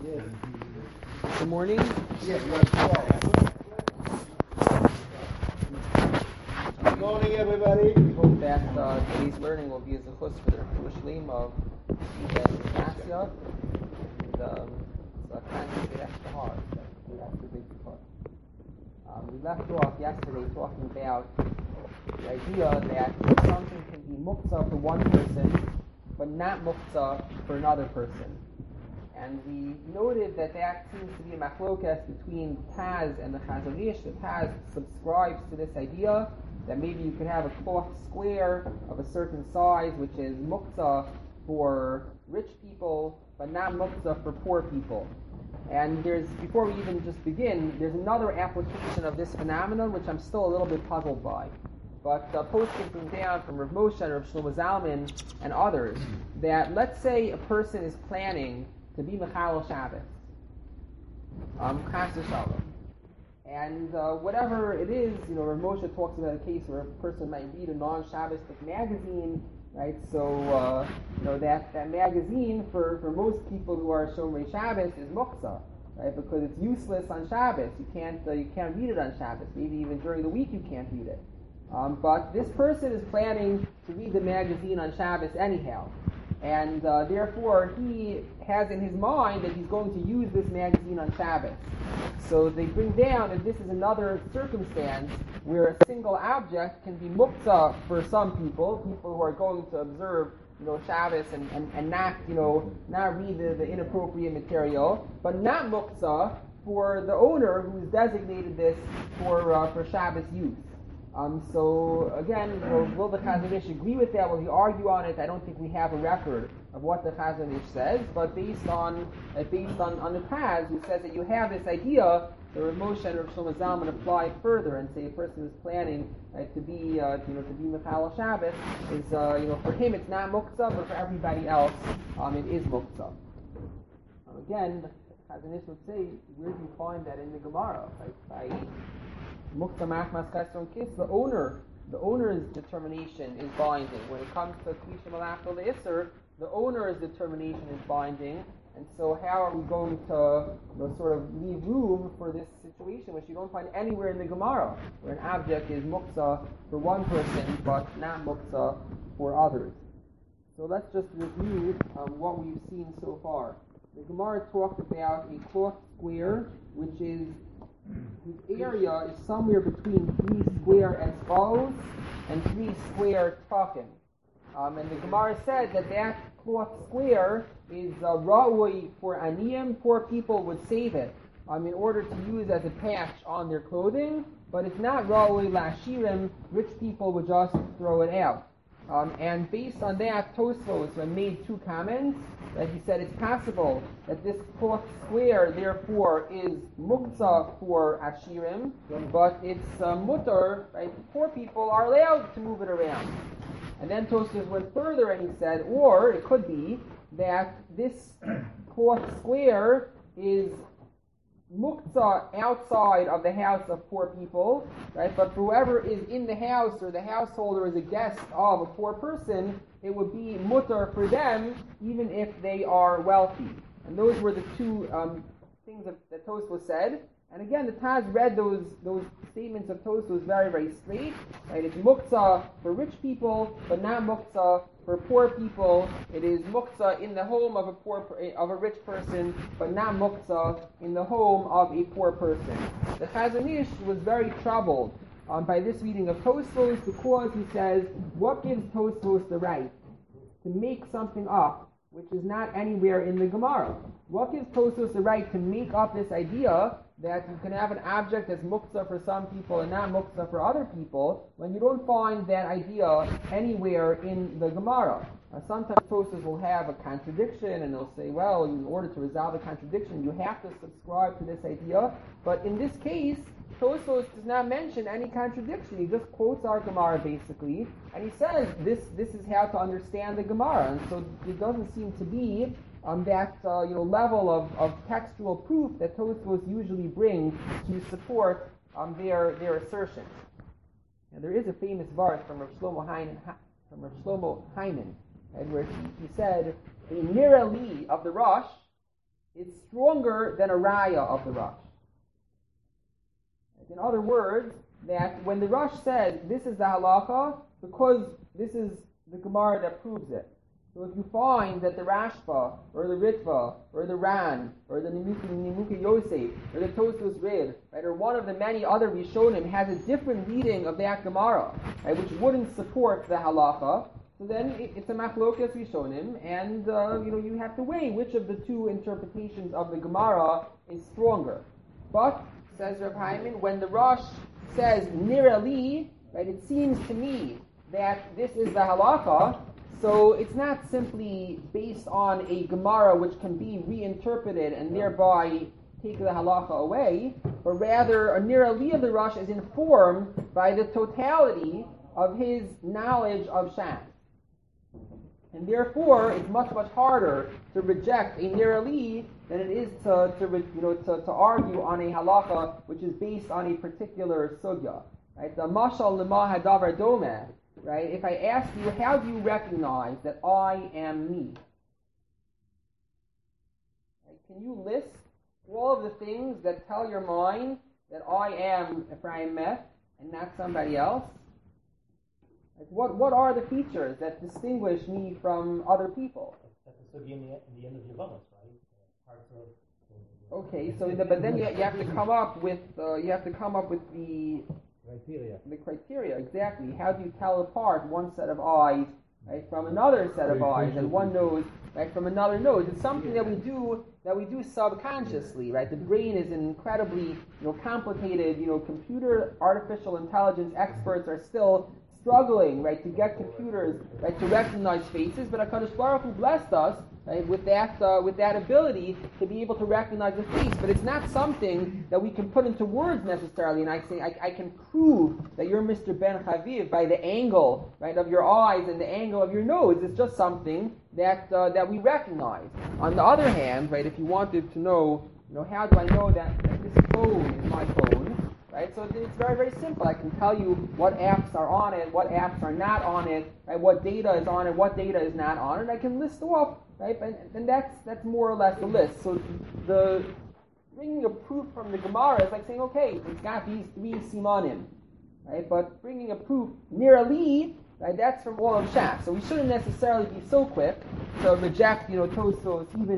Yes. Good morning. Yes, good morning, everybody. Hope that today's learning will be as a chus for the Mushlim of Asya. And so I can't make it extra hard. That's the big part. We left off yesterday talking about the idea that something can be muktzah for one person, but not muktzah for another person. And we noted that seems to be a machlokas between Taz and the Chazon Ish. The Taz subscribes to this idea that maybe you could have a cloth square of a certain size, which is muktzah for rich people, but not muktzah for poor people. And before we even just begin, there's another application of this phenomenon which I'm still a little bit puzzled by. But posting from down from Rav Moshe and Rav Shlomo Zalman and others, that let's say a person is planning to be Mechalel Shabbos, Chas v'Shalom. And whatever it is, Rav Moshe talks about a case where a person might read a non-Shabbos magazine, right? So, that magazine for most people who are Shomrei Shabbos is Muktzah, right? Because it's useless on Shabbos. You can't read it on Shabbos. Maybe even during the week you can't read it. But this person is planning to read the magazine on Shabbos anyhow. And therefore, he has in his mind that he's going to use this magazine on Shabbos. So they bring down that this is another circumstance where a single object can be muktzah for some people who are going to observe, Shabbos and not read the inappropriate material, but not muktzah for the owner who's designated this for Shabbos use. So again, will the Chazon Ish agree with that? Will he argue on it? I don't think we have a record of what the Chazon Ish says, but based on the Taz, who says that you have this idea, the Rav Moshe and Rav Shlomo Zalman apply it further and say a person is planning to be Mechalel Shabbos is for him it's not muktzah, but for everybody else it is muktzah. Again, the Chazon Ish would say, where do you find that in the Gemara? The owner's determination is binding. When it comes to Klisha Malachal Isser, the owner's determination is binding. And so how are we going to sort of leave room for this situation which you don't find anywhere in the Gemara, where an object is muktzah for one person but not muktzah for others? So let's just review what we've seen so far. The Gemara talked about a cloth square whose area is somewhere between 3 square etzbos and 3 square tefachim. And the Gemara said that cloth square is ra'ui for aniyim. Poor people would save it in order to use as a patch on their clothing, but it's not ra'ui la'ashirim. Rich people would just throw it out. And based on that, Tosfos made 2 comments. That he said it's possible that this cloth square, therefore, is muktzah for ashirim, but it's mutter, right? Poor people are allowed to move it around. And then Tosfos went further and he said, or it could be that this cloth square is muktzah outside of the house of poor people, right? But whoever is in the house or the householder is a guest of a poor person, it would be mutter for them even if they are wealthy. And those were the 2 things that Tosfos said. And again, the Taz read those statements of Tosfos very, very straight. Right? It's muktzah for rich people, but not muktzah for poor people. It is muktzah in the home of a rich person, but not muktzah in the home of a poor person. The Chazon Ish was very troubled by this reading of Tosfos, because he says, what gives Tosfos the right to make something up which is not anywhere in the Gemara? What gives Tosfos the right to make up this idea that you can have an object that's muktzah for some people and not muktzah for other people, when you don't find that idea anywhere in the Gemara? Sometimes Tosfos will have a contradiction, and they'll say, well, in order to resolve a contradiction, you have to subscribe to this idea. But in this case, Tosfos does not mention any contradiction. He just quotes our Gemara, basically, and he says this is how to understand the Gemara. And so it doesn't seem to be that level of textual proof that Tosfos usually brings to support their assertions. And there is a famous verse from Rav Shlomo Hyman, where he said, "A nira li" of the Rosh is stronger than a raya of the Rosh. In other words, that when the Rosh says this is the halacha, because this is the Gemara that proves it. So if you find that the Rashba, or the Ritva, or the Ran, or the Nimuka Yosef, or the Tosfos Rid, right, or one of the many other Rishonim has a different reading of that Gemara, right, which wouldn't support the halacha, so then it's a machlokas Rishonim, and you have to weigh which of the two interpretations of the Gemara is stronger. But, says Rav Hyman, when the Rosh says Nira li, right, it seems to me that this is the halacha, so it's not simply based on a Gemara which can be reinterpreted and thereby take the halacha away, but rather a Nira li of the Rosh is informed by the totality of his knowledge of Shas. And therefore, it's much, much harder to reject a Nira li than it is to argue on a halacha which is based on a particular sugya. Right? The mashal lema hadavar domeh. Right? If I ask you, how do you recognize that I am me? Right? Can you list all of the things that tell your mind that I am Ephraim Meth and not somebody else? Like what are the features that distinguish me from other people? That's the sugya in the end of your Yevamos, right? Okay, so but then you have to come up with the criteria, exactly. How do you tell apart one set of eyes, right, from another set of eyes, and one nose, right, from another nose? It's something that we do subconsciously, right? The brain is incredibly, complicated. Computer artificial intelligence experts are still struggling, right, to get computers, right, to recognize faces, but HaKadosh Baruch Hu blessed us, right, with that ability to be able to recognize the face. But it's not something that we can put into words necessarily. And I say I can prove that you're Mr. Ben Chaviv by the angle, right, of your eyes and the angle of your nose. It's just something that we recognize. On the other hand, right, if you wanted to know, how do I know that this phone is my phone? Right, so it's very, very simple. I can tell you what apps are on it, what apps are not on it, right, what data is on it, what data is not on it. I can list off, right, and that's more or less the list. So the bringing a proof from the Gemara is like saying, okay, it's got these three simanim, right, but bringing a proof Nira li, right, that's from all of Shas. So we shouldn't necessarily be so quick to reject, Tosfos, even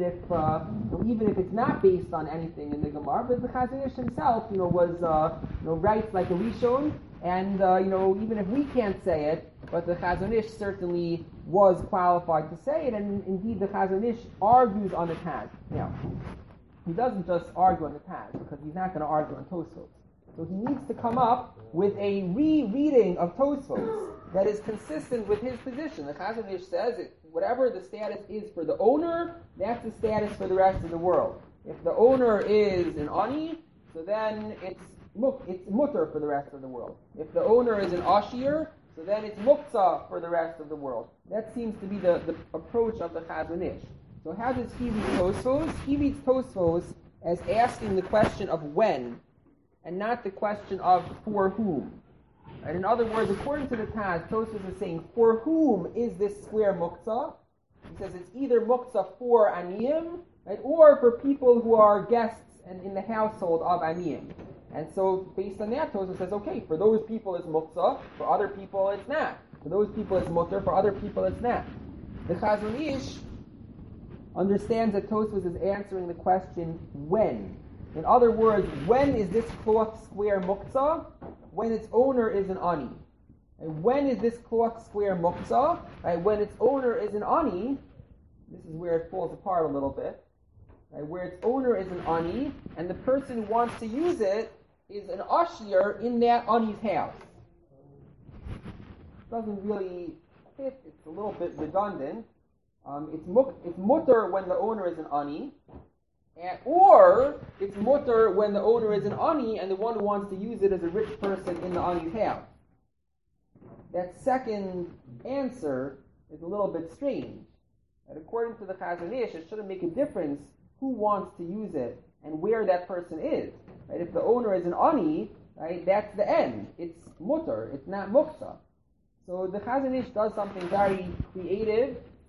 if it's not based on anything in the Gemara. But the Chazon Ish himself, was writes like a Rishon, and even if we can't say it, but the Chazon Ish certainly was qualified to say it, and indeed the Chazon Ish argues on the Taz. Now, he doesn't just argue on the Taz because he's not going to argue on Tosfos. So he needs to come up with a rereading of Tosfos that is consistent with his position. The Chazon Ish says whatever the status is for the owner, that's the status for the rest of the world. If the owner is an ani, so then it's mutter for the rest of the world. If the owner is an ashir, so then it's muktzah for the rest of the world. That seems to be the approach of the Chazon Ish. So how does he read Tosfos? He reads Tosfos as asking the question of when, and not the question of for whom. Right? In other words, according to the Taz, Tosfos is saying, for whom is this square muktzah? He says it's either muktzah for aniyim, right, or for people who are guests and in the household of aniyim. And so, based on that, Tosfos says, okay, for those people it's muktzah, for other people it's not. For those people it's mutter, for other people it's not. The Chazon Ish understands that Tosfos is answering the question, when? In other words, when is this cloth square muktzah? When its owner is an ani. And when is this cloth square muktzah? Right, when its owner is an ani, this is where it falls apart a little bit. Right, where its owner is an ani, and the person who wants to use it is an ashir in that ani's house. Doesn't really fit. It's a little bit redundant. It's mutter when the owner is an ani, or it's mutter when the owner is an ani and the one who wants to use it is a rich person in the ani's house. That second answer is a little bit strange. And according to the Chazon Ish, it shouldn't make a difference who wants to use it and where that person is. Right? If the owner is an ani, right, that's the end. It's mutter. It's not muktzah. So the Chazon Ish does something very creative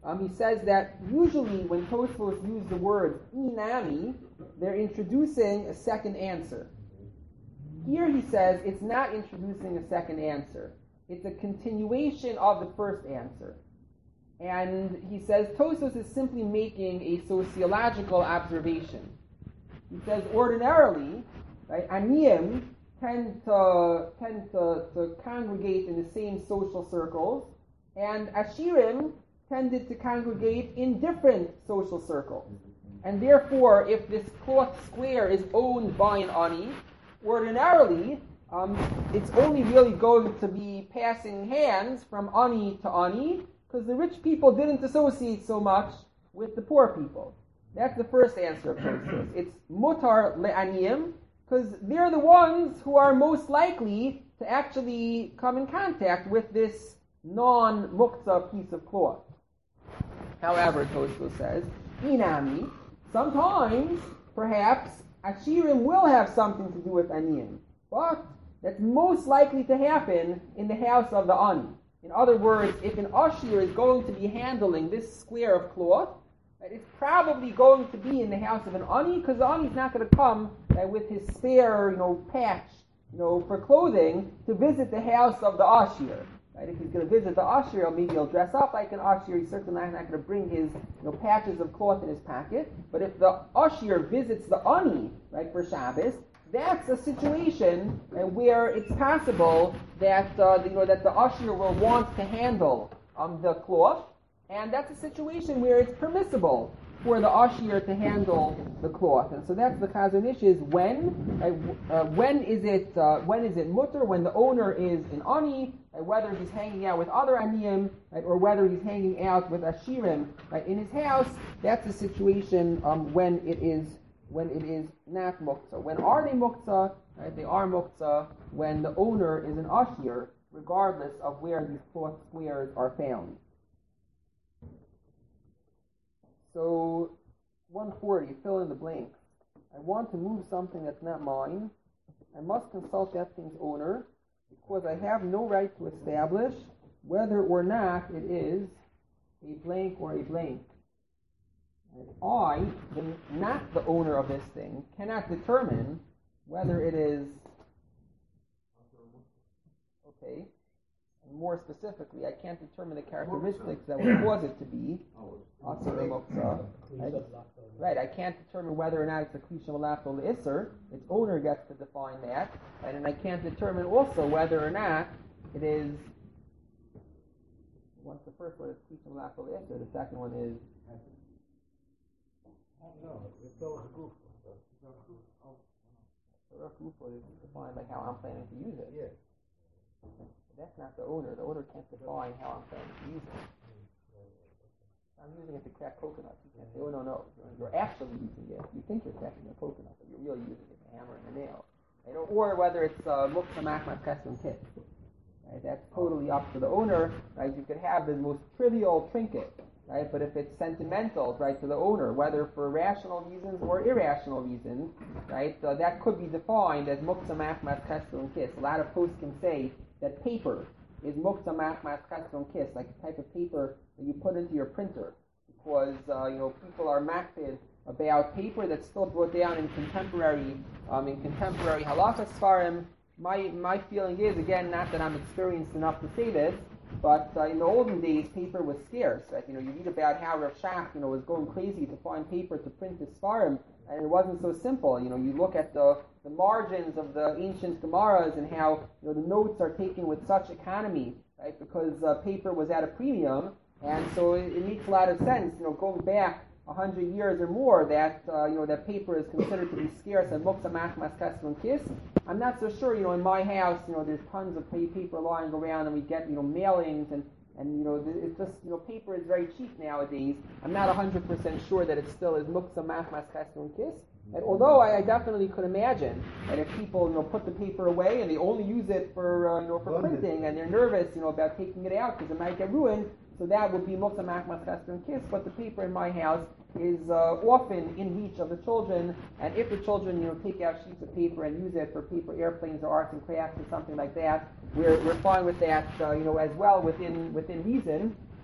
He says that usually when Tosfos use the word inami, they're introducing a second answer. Here he says it's not introducing a second answer. It's a continuation of the first answer. And he says Tosfos is simply making a sociological observation. He says ordinarily, right, aniyim tend to congregate in the same social circles, and ashirim tended to congregate in different social circles. And therefore, if this cloth square is owned by an ani, ordinarily, it's only really going to be passing hands from ani to ani, because the rich people didn't associate so much with the poor people. That's the first answer of Tosfos. It's mutar le'aniyim, because they're the ones who are most likely to actually come in contact with this non-muktzah piece of cloth. However, Tosfos says, inami, sometimes, perhaps, ashirim will have something to do with aniyim, but that's most likely to happen in the house of the ani. In other words, if an ashir is going to be handling this square of cloth, it's probably going to be in the house of an ani, because the ani is not going to come with his spare, patch, for clothing to visit the house of the ashir. Right? If he's going to visit the ashir, maybe he'll dress up like an ashir. He's certainly not going to bring his patches of cloth in his pocket. But if the ashir visits the ani, right, for Shabbos, that's a situation where it's possible that that the ashir will want to handle the cloth, and that's a situation where it's permissible for the ashir to handle the cloth. And so that's the Chazon Ish is when is it mutter, when the owner is an ani, whether he's hanging out with other aniyim, or whether he's hanging out with ashirim in his house. That's a situation when it is not muktzah. When are they muktzah? They are muktzah when the owner is an ashir, regardless of where these cloth squares are found. So, 140, fill in the blanks. I want to move something that's not mine. I must consult that thing's owner, because I have no right to establish whether or not it is a blank or a blank. I, not the owner of this thing, cannot determine whether it is okay. And more specifically, I can't determine the characteristics that would cause it to be right. I can't determine whether or not it's a klisha malachto le'isser. Its owner gets to define that, and I can't determine also whether or not it is. Once the first one is klisha malachto le'isser, the second one is. No, it's all goof. Rough gufo is defined by how I'm planning to use it. Yeah. That's not the owner. The owner can't define how I'm planning to use it. I'm using it to crack coconuts. You can't say, oh, no. You're actually using it. You think you're cracking a coconut, but you're really using it, a hammer and a nail. Or whether it's muktzah machmas kesem kit. Right? That's totally up to the owner. Right? You could have the most trivial trinket, right? But if it's sentimental, right, to the owner, whether for rational reasons or irrational reasons, right, that could be defined as muktzah machmas kesem kis. A lot of poskim say that paper is muktzah machmas kesem kis, like the type of paper that you put into your printer, because people are makpid about paper that's still brought down in contemporary halakha svarim. My feeling is, again, not that I'm experienced enough to say this, but in the olden days, paper was scarce. Right? You read about how Rav Shach, was going crazy to find paper to print his svarim, and it wasn't so simple. You look at the margins of the ancient Gemaras and how the notes are taken with such economy, right? Because paper was at a premium, and so it makes a lot of sense. Going back 100 years or more, that that paper is considered to be scarce and muktzah machmas kesem kis. I'm not so sure. In my house, there's tons of paper lying around, and we get mailings, and it's just paper is very cheap nowadays. I'm not 100% sure that it still is muktzah machmas kesem kis. And although I definitely could imagine that if people put the paper away and they only use it for printing, and they're nervous about taking it out because it might get ruined, so that would be muktzah machmas kesem kis. But the paper in my house is often in reach of the children, and if the children take out sheets of paper and use it for paper airplanes or arts and crafts or something like that, we're fine with that as well within reason.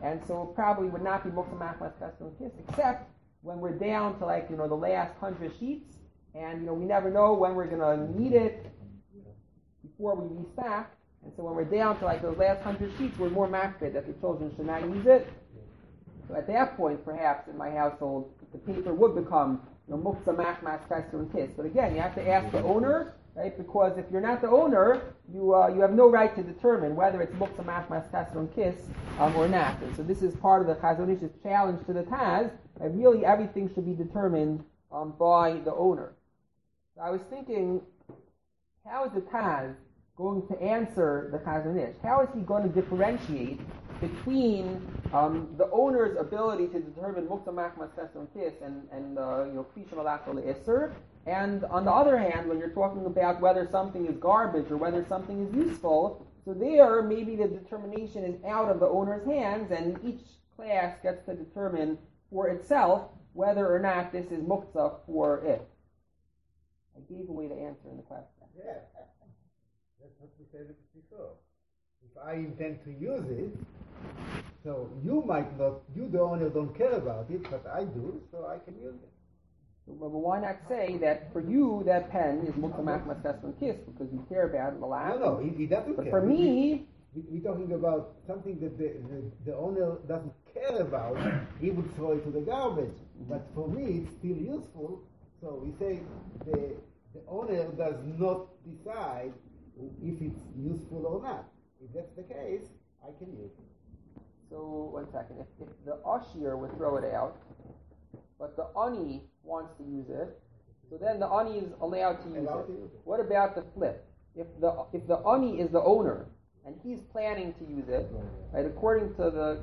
and so it probably would not be muktzah machmas kasser and kiss, except when we're down to like, the last 100 sheets, and, we never know when we're going to need it before we restock. And so when we're down to like those last 100 sheets, we're more makbid that the children should not use it. So at that point, perhaps in my household, the paper would become muktzah machmas kasser and kiss. But again, you have to ask the owner, right? Because if you're not the owner, you have no right to determine whether it's muktzah machmas kasser and kiss or not. And so this is part of the Chazon Ish's challenge to the Taz. That really everything should be determined by the owner. So I was thinking, how is the Taz going to answer the Chazon Ish? How is he going to differentiate between the owner's ability to determine muktzah machmas kasser and kiss and kli shemalachta le'isur, and on the other hand, when you're talking about whether something is garbage or whether something is useful, so there maybe the determination is out of the owner's hands, and each class gets to determine for itself whether or not this is muktzah for it. I gave away the answer in the question. Yeah. That's what we said before. If I intend to use it, so you might not, you the owner don't care about it, but I do, so I can use it. But why not say that for you that pen is muktzah machmas kasser and kiss because you care about it a lot? No, he doesn't but care. For me, we're talking about something that the owner doesn't care about. He would throw it to the garbage. But for me, it's still useful. So we say the owner does not decide if it's useful or not. If that's the case, I can use it. So, 1 second. If the Ashir would throw it out, but the Ani wants to use it, so then the Ani is allowed to use it. What about the flip? If the Ani is the owner, and he's planning to use it, right, according to the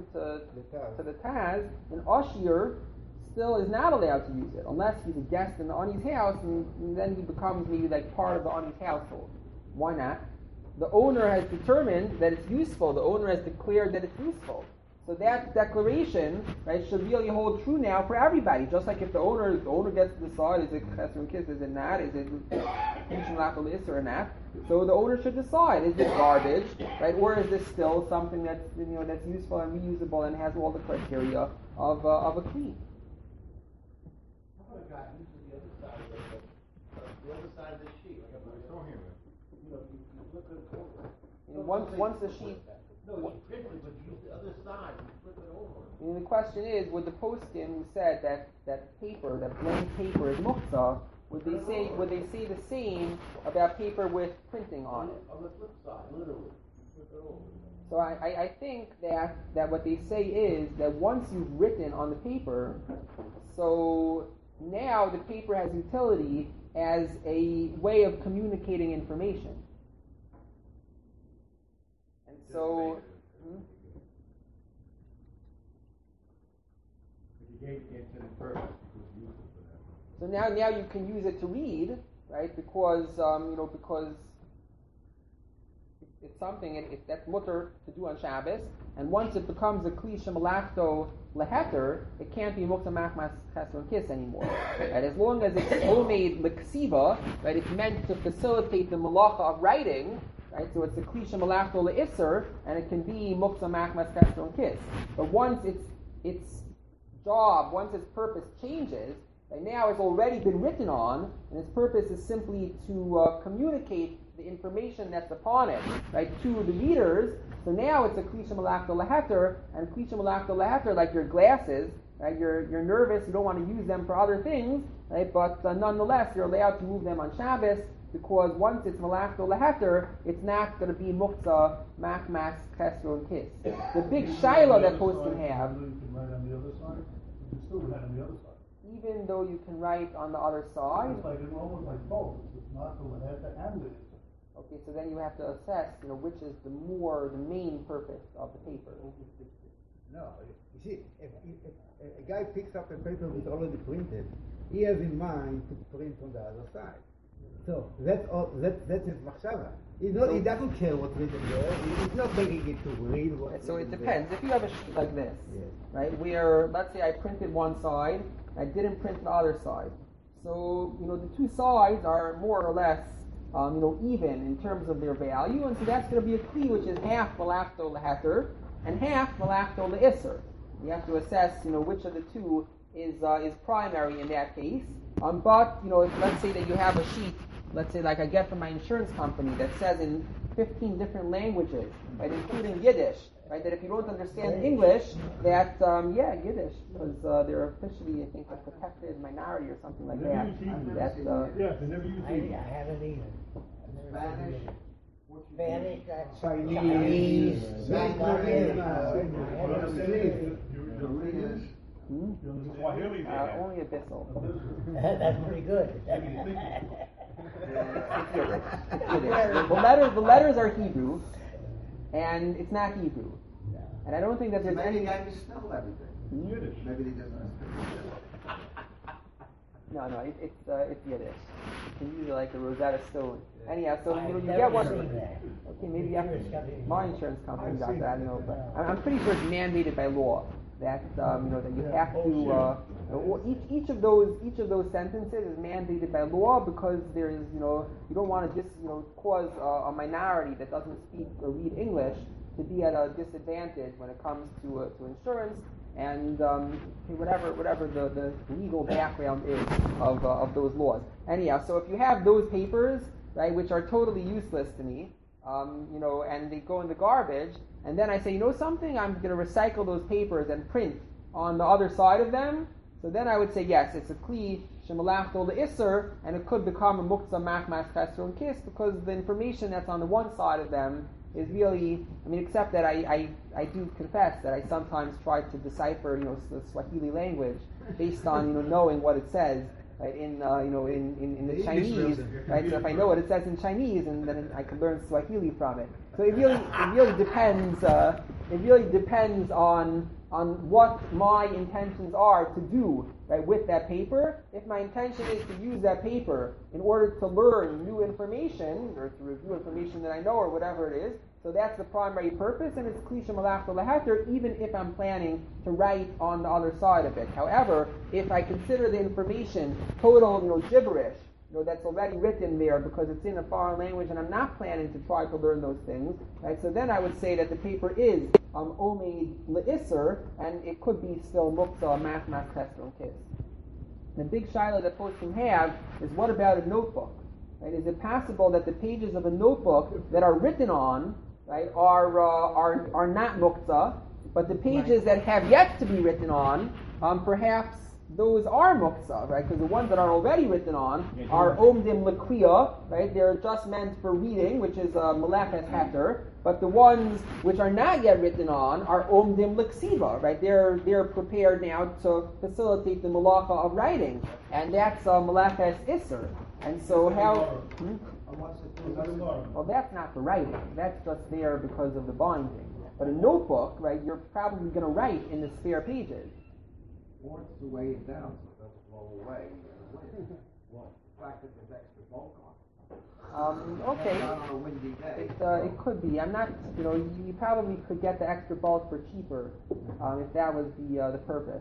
Taz, an Ashir still is not allowed to use it, unless he's a guest in the Ani's house, and then he becomes maybe like part of the Ani's household. Why not? The owner has determined that it's useful. The owner has declared that it's useful. So that declaration, right, should really hold true now for everybody. Just like if the owner gets to decide, is it kasser and kiss, is it not, is it or not? So the owner should decide, is this garbage, right, or is this still something that's that's useful and reusable and has all the criteria of a kli? How about a guy uses the other side of the sheet, like a you flip it over. Once the sheet. No, you print it, but you use the other side, you flip it over. And the question is, would the poskim who said that paper, that blank paper is muktzah, would they say the same about paper with printing on it? On the flip side, literally. Flip it over. So I think that what they say is that once you've written on the paper, so now the paper has utility as a way of communicating information. And so... So now you can use it to read, right? Because it's something that's mutter to do on Shabbos, and once it becomes a kli shemalachto leheter, it can't be muktzah machmas kasser and kiss anymore. Right? As long as it's homemade leksiva, right? It's meant to facilitate the malacha of writing. Right, so it's a kli shemalachto leisur, and it can be muktzah machmas kasser and kiss. But once its job, once its purpose changes, right, now it's already been written on, and its purpose is simply to communicate the information that's upon it, right, to the readers. So now it's a kli shemalachto leheter, and kli shemalachto leheter, like your glasses, right, you're nervous, you don't want to use them for other things, right, but nonetheless you're allowed to move them on Shabbos, because once it's malachto leheter, it's not going to be muktzah machmas kasser and kiss. The big shaila that poskim have. You can write on the other side. You can still write on the other side. Even though you can write on the other side. It's like almost like both. It's not the leheter and the. Okay, so then you have to assess, which is the main purpose of the paper. No, you see, if a guy picks up a paper that's already printed, he has in mind to print on the other side. So that's his machshava. He doesn't care what's written there. He's not making it to read. So it depends. There. If you have a sheet like this, yes, right, where let's say I printed one side, I didn't print the other side. So the two sides are more or less even in terms of their value, and so that's going to be a kli which is half malachto leheter, and half malachto le'isser. You have to assess, which of the two is primary in that case. But if, let's say that you have a sheet, let's say like I get from my insurance company that says in 15 different languages, right, including Yiddish, right, that if you don't understand English, that Yiddish, because they're officially, I think, a protected minority or something like that. They never use I haven't either. Spanish, Spanish, Chinese, Korean. Swahili they have. Only Abyssal. That's pretty good. The letters are Hebrew, and it's not Hebrew. And I don't think that there's maybe any. guy can spell everything. Yiddish. Maybe he doesn't understand. No, it's Yiddish. It's usually like the Rosetta Stone. Anyhow, so you I've get one. never seen that. Okay, maybe Insurance company. my insurance company I've got seen that, it. but I'm pretty sure it's mandated by law that that you have to. Or each of those sentences is mandated by law because there is you don't want to cause a minority that doesn't speak or read English to be at a disadvantage when it comes to insurance and whatever the legal background is of those laws. Anyhow, so if you have those papers, right, which are totally useless to me, and they go in the garbage, and then I say, something, I'm going to recycle those papers and print on the other side of them. So then I would say, yes, it's a kli shemalachto le'isser, and it could become a muktzah machmas chesron kis because the information that's on the one side of them is really, except that I do confess that I sometimes try to decipher, the Swahili language based on, knowing what it says, right, in the Chinese, right? So if I know what it says in Chinese, and then I can learn Swahili from it. So it really depends. It really depends on what my intentions are to do, right, with that paper. If my intention is to use that paper in order to learn new information or to review information that I know or whatever it is, so that's the primary purpose, and it's kli shemalachto le'heter, even if I'm planning to write on the other side of it. However, if I consider the information total, gibberish, that's already written there because it's in a foreign language, and I'm not planning to try to learn those things, right? So then I would say that the paper is omeid le'isser, and it could be still muktzah machmas chesron kis. The big shaila that poskim have is, what about a notebook? Right? Is it possible that the pages of a notebook that are written on, right, are not muktzah, but the pages that have yet to be written on, perhaps those are muktzah, right? Because the ones that are already written on are omdim lekriya, right? They're just meant for reading, which is meleches heter. But the ones which are not yet written on are omdim leksiva, right? They're prepared now to facilitate the malacha of writing, and that's meleches isser. And so how? Well, that's not for writing. That's just there because of the binding. But a notebook, right? You're probably going to write in the spare pages. Or it's to weigh it down so it doesn't blow away. Well, the fact that there's extra bulk on it. Okay. Not on a windy day. It could be. I'm not. You probably could get the extra bulk for cheaper if that was the purpose.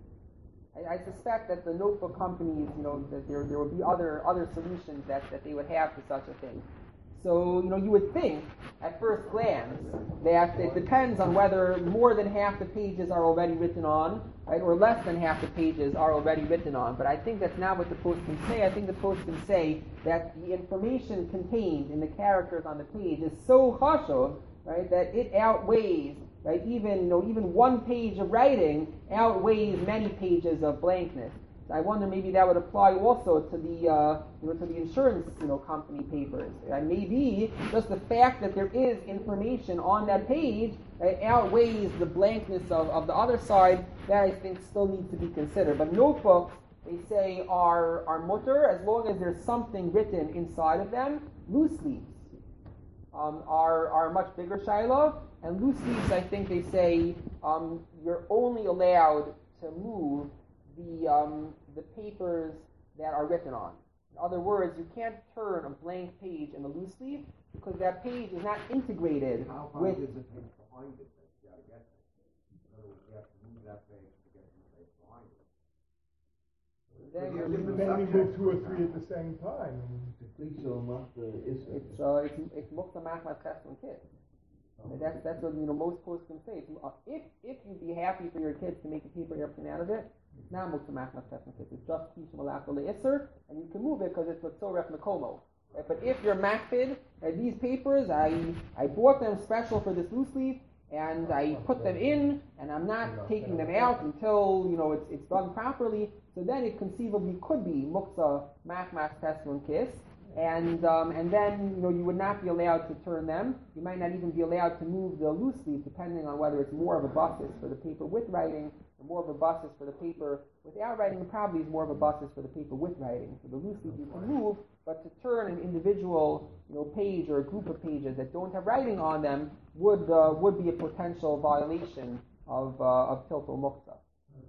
I suspect that the notebook companies, that there would be other solutions that they would have for such a thing. So, you would think, at first glance, that it depends on whether more than half the pages are already written on, right, or less than half the pages are already written on. But I think that's not what the post can say. I think the post can say that the information contained in the characters on the page is so chashuv, right, that it outweighs, right, even one page of writing outweighs many pages of blankness. I wonder maybe that would apply also to the insurance company papers. And maybe just the fact that there is information on that page outweighs the blankness of the other side. That I think still needs to be considered. But notebooks, they say, are mutter as long as there's something written inside of them. Loose leaves are a much bigger shaila, and loose leaves, I think they say, you're only allowed to move the papers that are written on. In other words, you can't turn a blank page in a loose leaf because that page is not integrated How far with. is the page behind it that you got to get to? In other words, you have to move that page to get to the page behind it. Then You're you're, different Then you subjects. move two or three at the same time. it's mukta machmas chesron kis. That's what most posts can say. If you'd be happy for your kids to make a paper airplane out of it, it's not muktzah machmas tesmukis. It's just kishim alach le'isser, and you can move it because it's a tzorech mekomo. Right? But if you're makpid, these papers, I bought them special for this loose leaf, and I put them in, and I'm not taking them out until it's done properly. So then it conceivably could be muktzah machmas tesmukis. And then you would not be allowed to turn them. You might not even be allowed to move the loose leaf, depending on whether it's more of a basis for the paper with writing or more of a basis for the paper without writing. It probably is more of a basis for the paper with writing. So the loose leaf you can move, but to turn an individual page or a group of pages that don't have writing on them would be a potential violation of tiltul muktzah.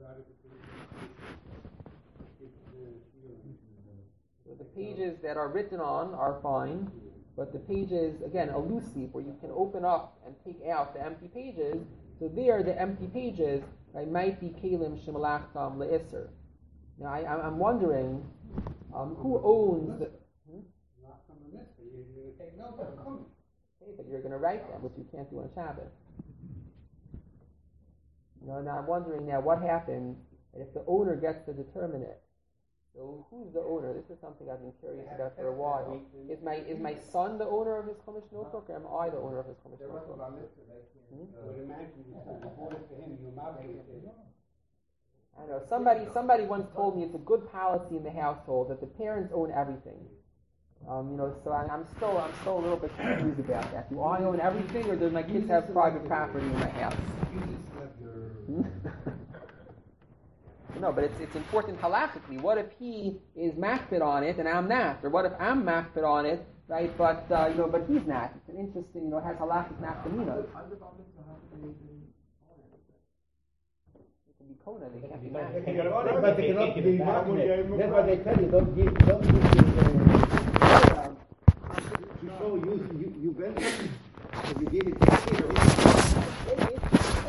The pages that are written on are fine, but the pages, again, a loose leaf where you can open up and take out the empty pages, so there the empty pages might be kelim shemalachtam le'isser. Now I'm wondering who owns the... Okay, but you're going to write them, which you can't do on Shabbos. Now I'm wondering what happens if the owner gets to determine it. So who's the owner? This is something I've been curious about for a while. Is my son the owner of his Chumash notebook, or am I the owner of his Chumash notebook? I know. Somebody once told me it's a good policy in the household that the parents own everything. So I'm still a little bit confused about that. Do I own everything, or do my kids have private property in my house? No, but it's important halakhically. What if he is makpid on it and I'm not? Or what if I'm makpid on it, right? But but he's not. It's an interesting, has halakhic nafkamina. It can be kona. They can't be makpid. But they cannot be makpid. That's why they tell you don't give to show you benefit. If you give it to the kid,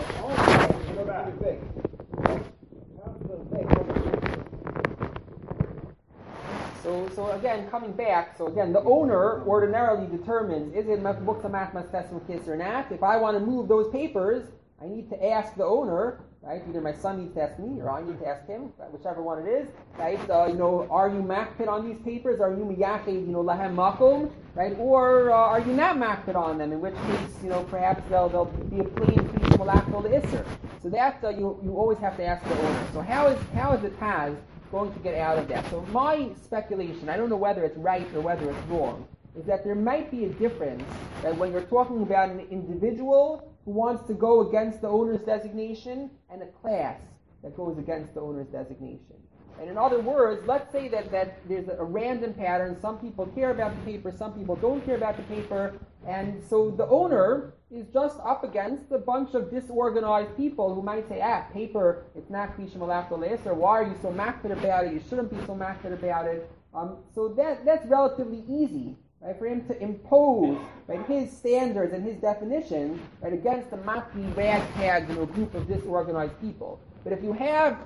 So again, coming back, the owner ordinarily determines, is it muktzah machmas tesmukis or not? If I want to move those papers, I need to ask the owner, right? Either my son needs to ask me, or I need to ask him, right? Whichever one it is, right? Are you makpid on these papers? Are you miyached, lahem makom, right? Or are you not makpid on them? In which case, perhaps they'll be a plain kishim alachol le'isser. So that you always have to ask the owner. So how is the Taz going to get out of that? So my speculation, I don't know whether it's right or whether it's wrong, is that there might be a difference that when you're talking about an individual who wants to go against the owner's designation and a class that goes against the owner's designation. And in other words, let's say that there's a random pattern. Some people care about the paper, some people don't care about the paper, and so the owner is just up against a bunch of disorganized people who might say, paper, it's not kishim alachol le'isser, why are you so makpid about it? You shouldn't be so makpid about it. So that's relatively easy, right, for him to impose, right, his standards and his definitions, right, against a makpid ragtag group of disorganized people. But if you have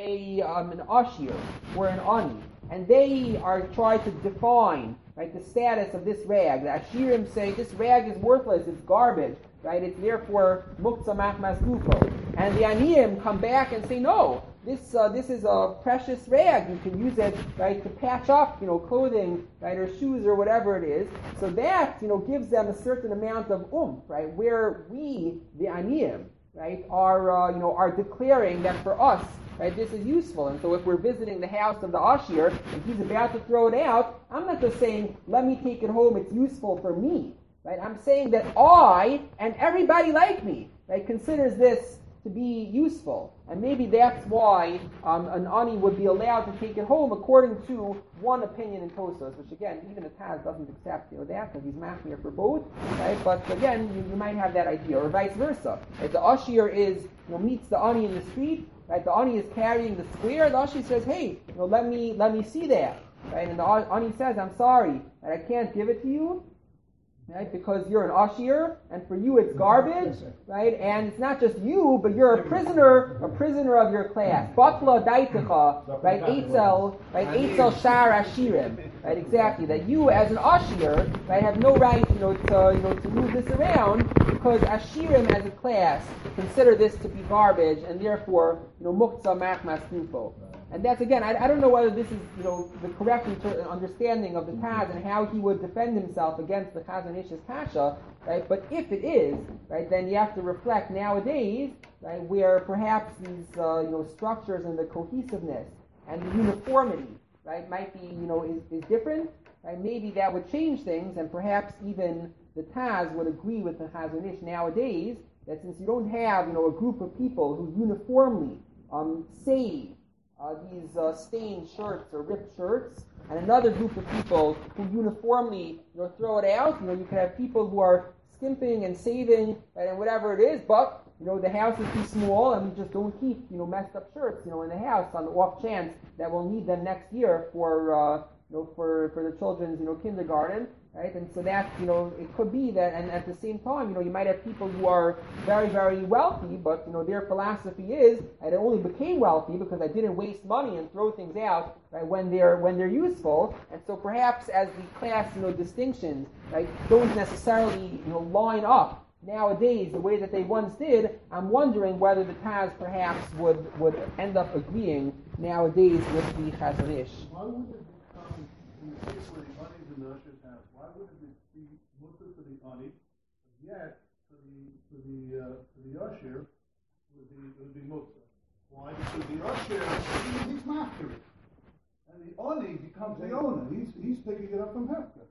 an ashir or an ani, and they are trying to define, right, the status of this rag. The ashirim say this rag is worthless, it's garbage, right? It's therefore muktzah machmas gufo. And the aniyim come back and say, no, this is a precious rag. You can use it, right, to patch up, clothing, right, or shoes or whatever it is. So that, gives them a certain amount of right, where we, the aniyim, right, are declaring that for us, right, this is useful. And so if we're visiting the house of the ashir and he's about to throw it out, I'm not just saying, let me take it home, it's useful for me. Right? I'm saying that I and everybody like me, right, considers this to be useful. And maybe that's why an ani would be allowed to take it home according to one opinion in Tosfos, which again, even the Taz doesn't accept that because he's machmir for both. Right? But again, you might have that idea, or vice versa. Right? The ashir meets the ani in the street. Right, the ani is carrying the square. The ashir says, "Hey, let me see that." Right, and the ani says, "I'm sorry, right, I can't give it to you, right, because you're an ashir, and for you it's garbage, right? And it's not just you, but you're a prisoner of your class. Batla daitecha, right? Eitzel shar ashirim, right? Exactly. That you, as an Ashir, right, have no right, to move this around because Ashirim as a class consider this to be garbage and therefore, muktzah machmas gufo. And that's again, I don't know whether this is, the correct understanding of the Taz and how he would defend himself against the Chazon Ish's kasha, right? But if it is, right, then you have to reflect nowadays, right, where perhaps these, structures and the cohesiveness and the uniformity, right, might be, is different, right? Maybe that would change things, and perhaps even the Taz would agree with the Chazon Ish nowadays that since you don't have, a group of people who uniformly save these stained shirts or ripped shirts, and another group of people who uniformly, throw it out. You can have people who are skimping and saving, right, and whatever it is, but the house is too small, and we just don't keep, messed up shirts, in the house on the off chance that we'll need them next year for the children's, kindergarten, right? And so that, it could be that, and at the same time, you might have people who are very, very wealthy, but, their philosophy is, I only became wealthy because I didn't waste money and throw things out, right, when they're useful. And so perhaps as the class, distinctions, right, don't necessarily, line up nowadays the way that they once did. I'm wondering whether the Taz perhaps would end up agreeing nowadays with the Chazon Ish. Why would it become, in the case where the Ani is in the Usher's house, why would it be mutter for the Ani, yet for the Usher it would be mutter? Why? Because the Usher, he's master it. And the Ani becomes the owner. He's picking it up from Hefka.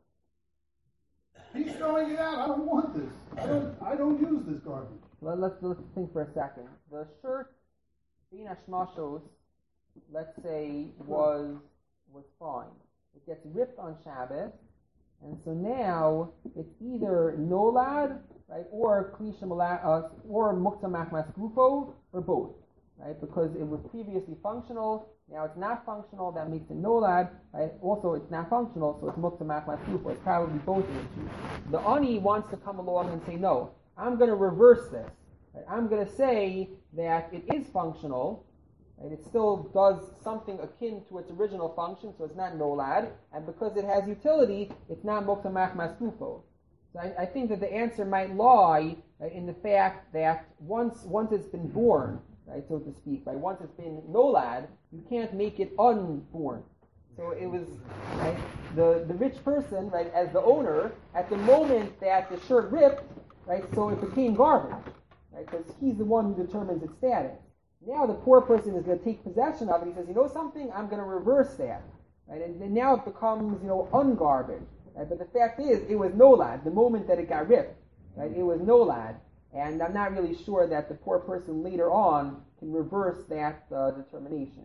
He's throwing it out. I don't want this. I don't use this garbage. Let's think for a second. The shirt, being Ashmashos, let's say, was fine. It gets ripped on Shabbos, and so now it's either nolad, right, or klisha or muktzah machmas gufo, or both, right? Because it was previously functional, now it's not functional. That makes it nolad, right? Also, it's not functional, so it's muktzah machmas gufo. It's probably both of the two. The ani wants to come along and say, no, I'm going to reverse this. Right? I'm going to say that it is functional. And it still does something akin to its original function, so it's not nolad, and because it has utility, it's not muktzah machmas gufo. So I think that the answer might lie, right, in the fact that once it's been born, right, so to speak, right, once it's been nolad, you can't make it unborn. So it was, right, the rich person, right, as the owner, at the moment that the shirt ripped, right, so it became garbage, right, because he's the one who determines its status. Now the poor person is going to take possession of it. He says, you know something, I'm going to reverse that. Right? And then now it becomes, ungarbage. Right? But the fact is, it was nolad. The moment that it got ripped, right, it was nolad. And I'm not really sure that the poor person later on can reverse that determination.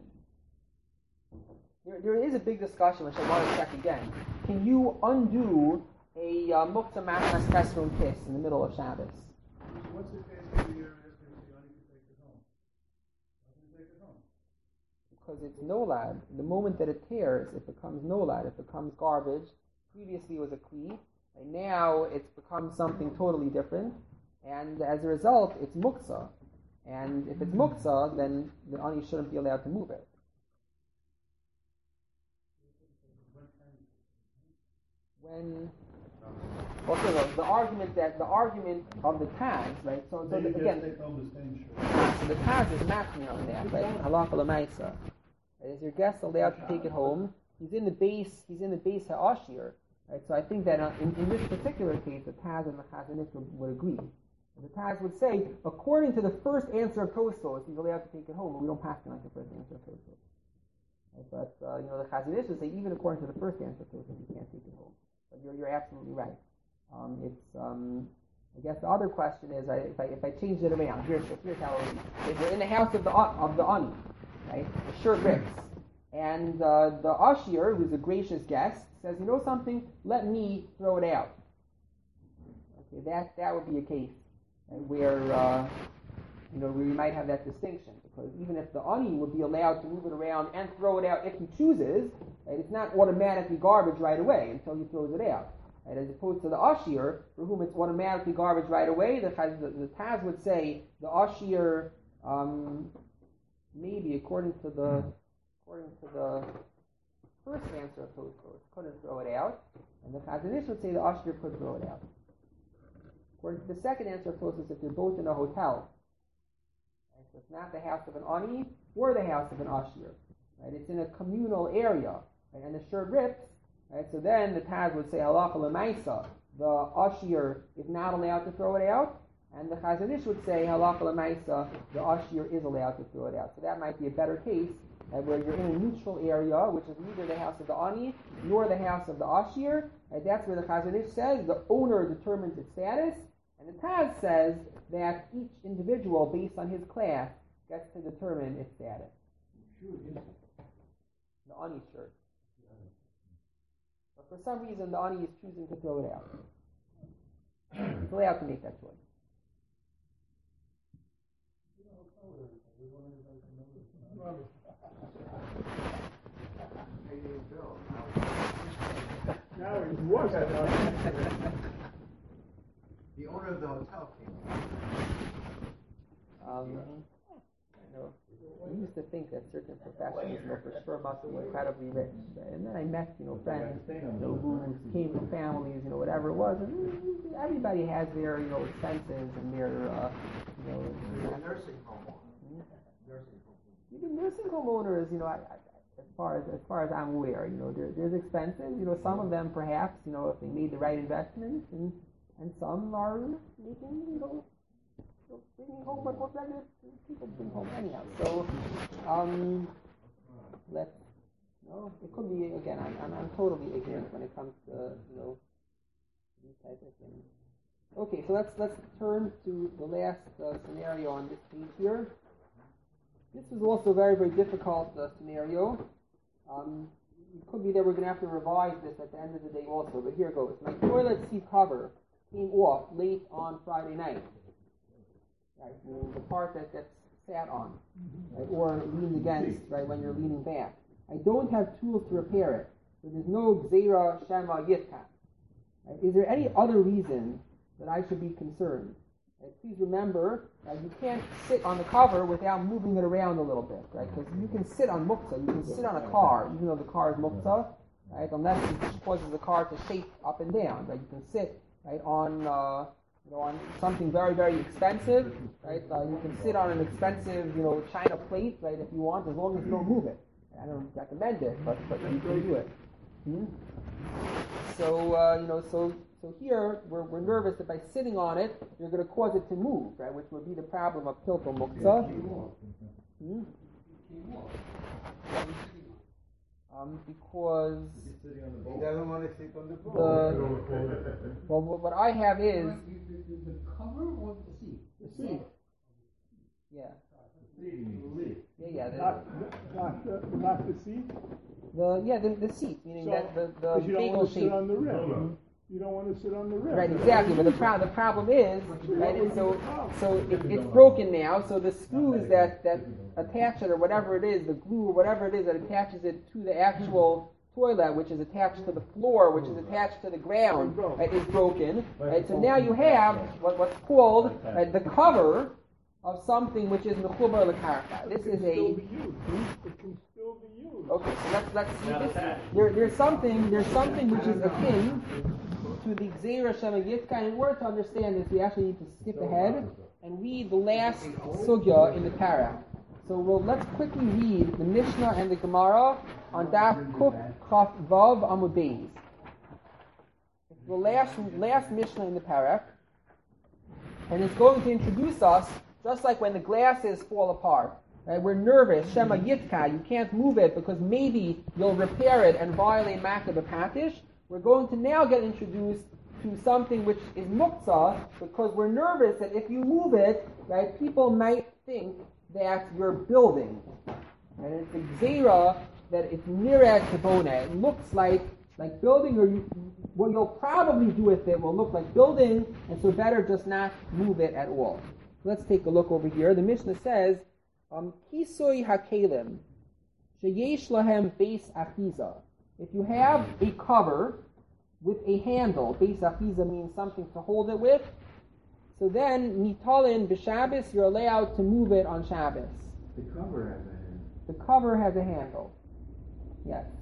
There is a big discussion, which I want to check again. Can you undo a muktzah machmas tesron kiss in the middle of Shabbos? What's the case of the year? Because it's nolad. The moment that it tears, it becomes nolad. It becomes garbage. Previously it was a kli. And now it's become something totally different. And as a result, it's muktzah. And if it's muktzah, then the ani shouldn't be allowed to move it. When also the argument of the Taz, right? So again, so the Taz is matching on that, right? Halacha l'maisa. Is your guest allowed to take it home? He's in the base ha'ashir, right? So I think that in this particular case, the Taz and the Chazon Ish would agree. The Taz would say, according to the first answer of Tosfos, he's allowed to take it home, but we don't pass it like the first answer of Tosfos. Right? But the Chazon Ish would say, even according to the first answer of Tosfos, you can't take it home. But you're absolutely right. I guess the other question is, if I change it around, here's how it would be. If we're in the house of the ani, right? The shirt rips, and the ashir, who's a gracious guest, says, you know something? Let me throw it out. Okay, that would be a case, right, where we might have that distinction, because even if the ani would be allowed to move it around and throw it out if he chooses, right, it's not automatically garbage right away until he throws it out. Right, as opposed to the ashir, for whom it's automatically garbage right away, the Taz would say the ashir, maybe according to the first answer of Tosfos couldn't throw it out, and the Chazon Ish would say the Ashir could throw it out. According to the second answer of Tosfos, if they're both in a hotel, right, so it's not the house of an Ani or the house of an Ashir, right? It's in a communal area, right, and the shirt rips, right? So then the Taz would say halacha l'maisa, the Ashir is not allowed to throw it out, and the Chazon Ish would say halacha l'maisa, the Ashir is allowed to throw it out. So that might be a better case, where you're in a neutral area, which is neither the house of the Ani nor the house of the Ashir. Right? That's where the Chazon Ish says the owner determines its status, and the Taz says that each individual, based on his class, gets to determine its status. The Ani shirt. But for some reason, the Ani is choosing to throw it out. It's allowed to make that choice. Now it was at The owner of the hotel came. I used to think that certain professions, for sure must be incredibly rich. And then I met, friends, who came from families, whatever it was, and everybody has their, expenses and their, A nursing home owner. Even nursing home owners, as far as I'm aware, there's expenses. Some of them perhaps, if they made the right investments, and some are making, bringing home what regular people bring home anyhow. So, it could be, again, I'm totally ignorant when it comes to, these type of things. Okay, so let's turn to the last scenario on this page here. This was also a very, very difficult scenario. It could be that we're going to have to revise this at the end of the day also, but here goes. My toilet seat cover came off late on Friday night. Right, the part that gets sat on, right, or leaned against, right, when you're leaning back. I don't have tools to repair it, so there's no Gzeira Shema Yitka. Right? Is there any other reason that I should be concerned? Right? Please remember, you can't sit on the cover without moving it around a little bit, right? Because you can sit on muktzah, you can sit on a car, even though the car is muktzah, right? Unless it causes the car to shake up and down, right? You can sit, right, on something very, very expensive, right? You can sit on an expensive, china plate, right, if you want, as long as you don't move it. I don't recommend it, but you can do it. So here we're nervous that by sitting on it, you're going to cause it to move, right? Which would be the problem of pilpul muktzah. Because he doesn't want to sit on the floor. Well, what I have is the cover or the seat? The seat. Yeah. Yeah. Not the seat? The seat, meaning So, that the you don't bagel want to shape. sit on the rim. You don't want to sit on the rim. Right, exactly. But the problem is, right, it's broken now. So the screws that attach it, or whatever it is, the glue or whatever it is that attaches it to the actual toilet, which is attached to the floor, which is attached to the ground, right, is broken. Right. So now you have what's called the cover of something which is mechubar l'karka. This is a. It can still be used. Okay, so let's see this. There's something which is akin to the Gzeira Shema Yitka, and in order to understand this, we actually need to skip ahead and read the last sugya in the parak. So let's quickly read the Mishnah and the Gemara on Daf Kuf Chaf Vav Amud Beis. It's the last Mishnah in the parak, and it's going to introduce us, just like when the glasses fall apart. Right? We're nervous, Shema Yitka, you can't move it because maybe you'll repair it and violate Makah B'Patish. We're going to now get introduced to something which is muktzah, because we're nervous that if you move it, right, people might think that you're building. And it's a gzeira that it's nireh kiboneh. It looks like building, or what you'll probably do with it will look like building, and so better just not move it at all. Let's take a look over here. The Mishnah says, Kisoi hakelim, sheyesh lahem beis achiza. If you have a cover with a handle, beis achiza means something to hold it with, so then nitalin b'Shabbos, you're allowed to move it on Shabbos. The cover has a handle. The cover has a handle. Yes.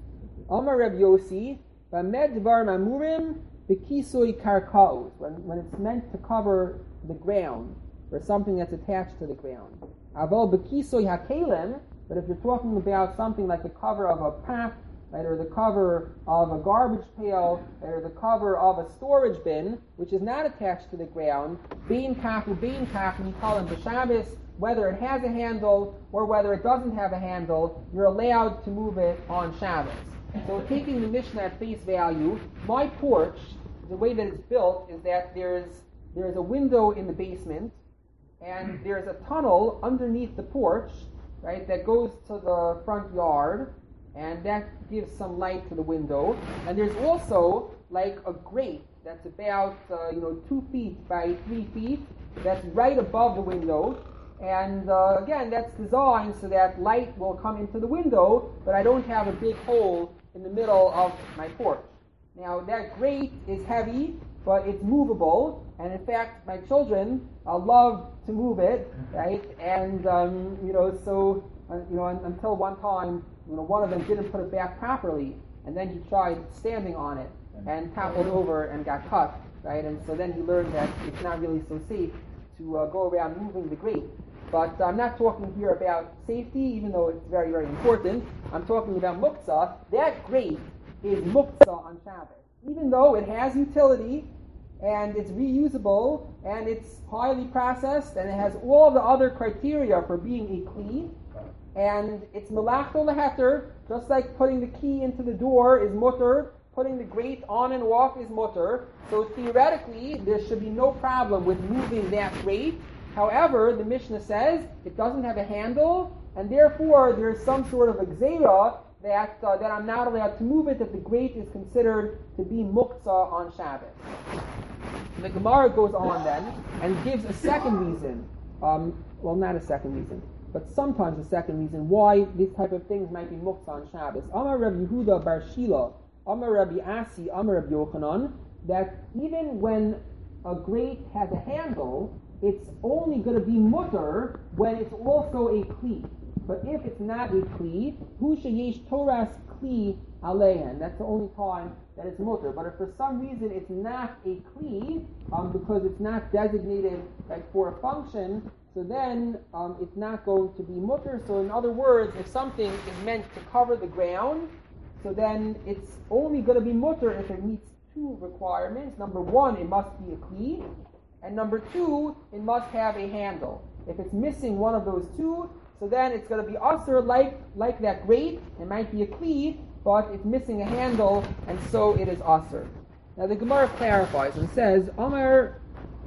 Amar Reb Yossi, Bamed Dvar Mamurim, Bekisui Karkaos, when it's meant to cover the ground, or something that's attached to the ground. Aval Bekisui Hakelim, but if you're talking about something like the cover of a path, right, or the cover of a garbage pail, or the cover of a storage bin, which is not attached to the ground, bein kach, you call them b'Shabbos, whether it has a handle or whether it doesn't have a handle, you're allowed to move it on Shabbos. So taking the Mishnah at face value, my porch, the way that it's built is that there's a window in the basement, and there's a tunnel underneath the porch, right, that goes to the front yard, and that gives some light to the window. And there's also like a grate that's about 2 feet by 3 feet that's right above the window. And again, that's designed so that light will come into the window, but I don't have a big hole in the middle of my porch. Now that grate is heavy, but it's movable, and in fact, my children love to move it, right? And until one time, one of them didn't put it back properly, and then he tried standing on it and toppled over and got cut, right? And so then he learned that it's not really so safe to go around moving the grate. But I'm not talking here about safety, even though it's very, very important. I'm talking about muktzah. That grate is muktzah on Shabbos. Even though it has utility, and it's reusable, and it's highly processed, and it has all the other criteria for being a kli, and it's melachto leheter, just like putting the key into the door is mutter, putting the grate on and off is mutter. So theoretically, there should be no problem with moving that grate. However, the Mishnah says it doesn't have a handle, and therefore there's some sort of a gzeira that I'm not allowed to move it, that the grate is considered to be muktzah on Shabbos. The Gemara goes on then and gives a second reason, not a second reason, but sometimes a second reason why these type of things might be muktzah on Shabbos. Amar Rabbi Yehuda bar Shila, Amar Rabbi Asi, Amar Rabbi Yochanan, that even when a grate has a handle, it's only going to be mutter when it's also a kli. But if it's not a kli, hu sheyesh toras kli aleihen, that's the only time that it's mutter. But if for some reason it's not a kli, because it's not designated like for a function, so then it's not going to be mutter. So in other words, if something is meant to cover the ground, so then it's only going to be mutter if it meets two requirements. Number one, it must be a kli, and number two, it must have a handle. If it's missing one of those two, so then it's going to be usher like that grate. It might be a kli, but it's missing a handle, and so it is usher. Now the Gemara clarifies and says, Amar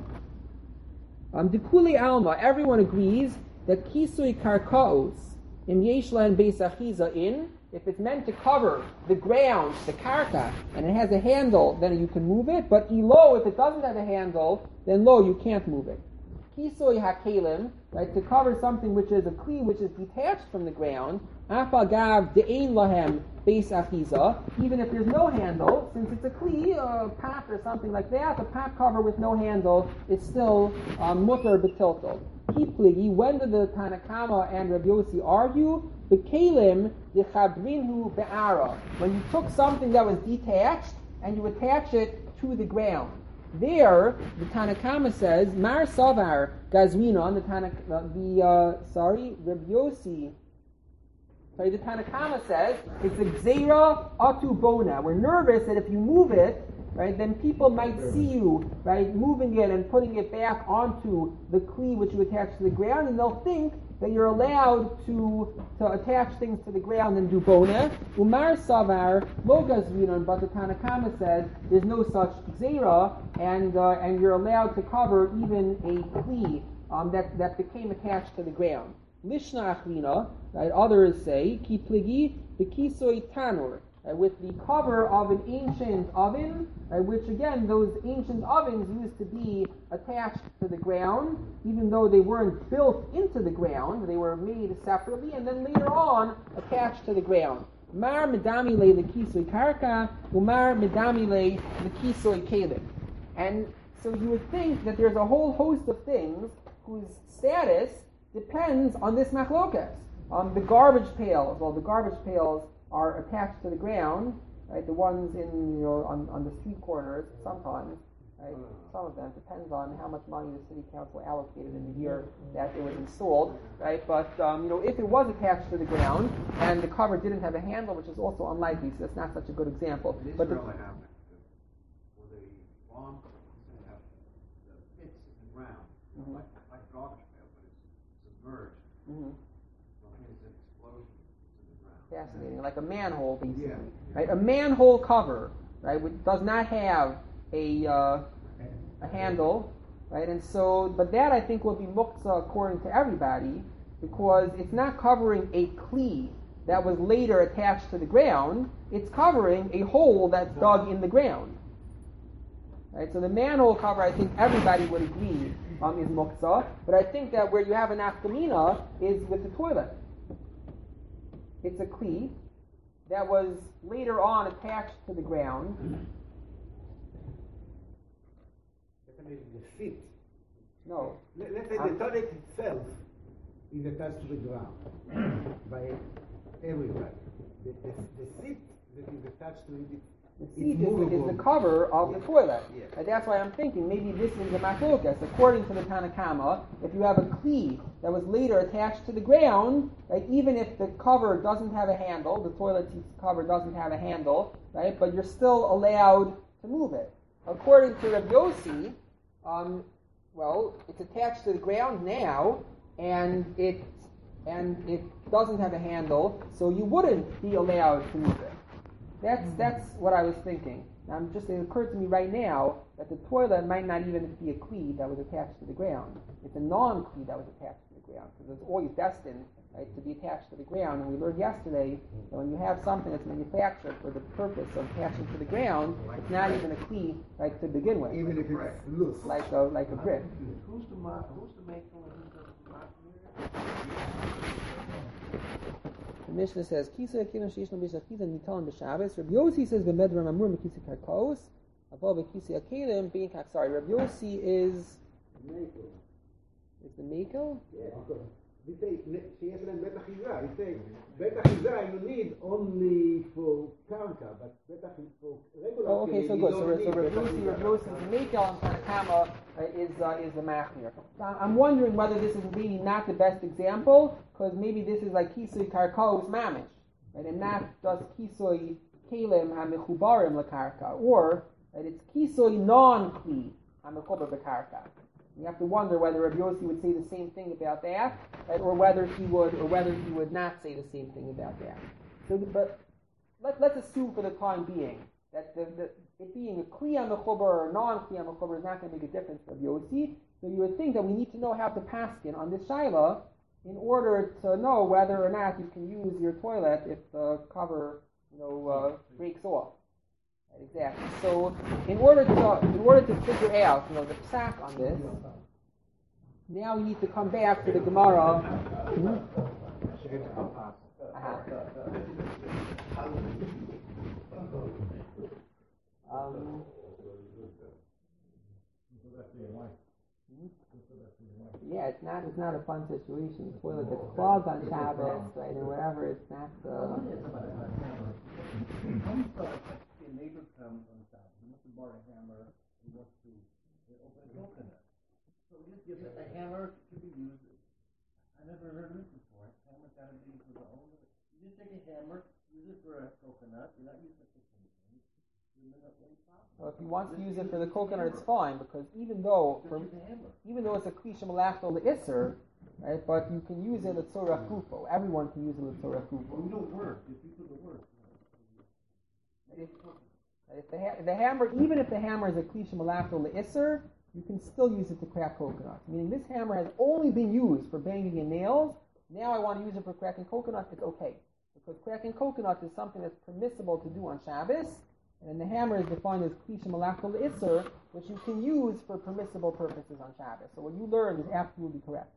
Dekuli Alma, everyone agrees that Kisui Karkaos im Yesh Lahen Beis Achiza in, if it's meant to cover the ground, the karka, and it has a handle, then you can move it. But ilo, if it doesn't have a handle, then lo, you can't move it. Kisoi hakelim, right, to cover something which is a kli, which is detached from the ground. Afagav de'ein lahem beis achiza, even if there's no handle, since it's a kli, a pot or something like that, a pot cover with no handle is still mutter betiltel. Kipligi, when did the Tanakama and Rabbi Yossi argue? Bekalim dechabrinhu be'ara. When you took something that was detached and you attach it to the ground. There, the Tanakama says, Mar Savar Gazrinon, Rabbi Yossi. Sorry, the Tanakama says, it's a Gzeira Atu Bona. We're nervous that if you move it, right, then people might see you, right, moving it and putting it back onto the kli which you attach to the ground, and they'll think that you're allowed to attach things to the ground and do bona. Umar Savar Lo Gazrinon, but the Tanakama said there's no such Gzeira, and you're allowed to cover even a kli that became attached to the ground. Lishna Achrina, right, others say, Ki Pligi, the Kisoi Tanur, with the cover of an ancient oven, which again, those ancient ovens used to be attached to the ground, even though they weren't built into the ground, they were made separately, and then later on attached to the ground. Mar medamile lekisoi karka, umar medamile lekisoi kelim. And so you would think that there's a whole host of things whose status depends on this machlokas. The garbage pails, well, the garbage pails are attached to the ground, right? The ones on the street corners sometimes, right? Some of them depends on how much money the city council allocated in the year that it was installed, right? But if it was attached to the ground and the cover didn't have a handle, which is also unlikely, so that's not such a good example. In But Israel, they have that. For the lawn, they have the pits in the ground, like garbage pail, but it's submerged. Mhm. So it's an explosion in the ground. Fascinating, like a manhole, basically, Yeah. right? A manhole cover, right, which does not have a handle, right? And so, but that I think will be muktzah according to everybody, because it's not covering a kli that was later attached to the ground. It's covering a hole that's dug in the ground, right? So the manhole cover, I think everybody would agree is muktzah, but I think that where you have an afkamina is with the toilet. It's a kli that was later on attached to the ground. The seat. No. Let's say the toilet itself is attached to the ground by everybody. The seat that is attached to it, The seat is the cover of the toilet. Yeah. And that's why I'm thinking maybe this is a machlokas. According to the Tanna Kama, if you have a kli that was later attached to the ground, right, even if the cover doesn't have a handle, the toilet seat cover doesn't have a handle, right, but you're still allowed to move it. According to Reb Yossi, it's attached to the ground now, and it doesn't have a handle, so you wouldn't be allowed to move it. That's what I was thinking. It occurred to me right now that the toilet might not even be a kli that was attached to the ground. It's a non-kli that was attached to the ground, because it's always destined, right, to be attached to the ground. And we learned yesterday that when you have something that's manufactured for the purpose of attaching to the ground, it's not even a kli, right, to begin with. even if it's loose. Like a grip. Who's the maker of the The Mishnah says, "Kisa kilim sheish no b'shachita nitalim b'Shabbos." Rabbi Yossi says, "B'medram amur mekisa karkos." Above kisa kilim being kak. Sorry, Rabbi Yossi is the makel. Yeah, because we say שיש להם בית אחיזה. We say בית אחיזה you need only for karka, but בית אחיזה for regular. Oh, okay, so you good. don't So need Rabbi beit Yossi achiza. is the makel, and Tanakama is the machmir. I'm wondering whether this is maybe not the best example, because maybe this is like kisui karkos mamish, right, and not just kisui kelim hamichubarim lakarka, or right, it's kisui non-kli hamichubar b'karka. You have to wonder whether Rabbi Yossi would say the same thing about that, right, or whether he would not say the same thing about that. So, but let's assume for the time being that it being a kli hamichubar or non-kli hamichubar is not going to make a difference for Rabbi Yossi. So you would think that we need to know how to paskin on this shaila in order to know whether or not you can use your toilet if the cover, breaks off. Right, exactly. So, in order to figure out, the psak on this, now we need to come back to the Gemara. Yeah, it's not a fun situation. The toilet gets clogged on Shabbos, right, or whatever. It's not. Your neighbor comes on Shabbos. He wants to borrow a hammer. He wants to open a coconut. So we just give it a hammer to be used. I never heard of this before. Hammer's got to be used for the owner. You just take a hammer, use it for a coconut. You're not using it for something. Well, if he wants to use it for the coconut, it's fine, because even though it's a kli shemalachto le'isser, right? But you can use it l'tzorah kufo. Everyone can use it l'tzorah kufo. We don't work. If you put the work. If the hammer, even if the hammer is a kli shemalachto le'isser, you can still use it to crack coconuts. Meaning this hammer has only been used for banging in nails. Now I want to use it for cracking coconuts. It's okay, because cracking coconuts is something that's permissible to do on Shabbos. And the hammer is defined as kli shemalachto le'isser, which you can use for permissible purposes on Shabbos. So what you learned is absolutely correct.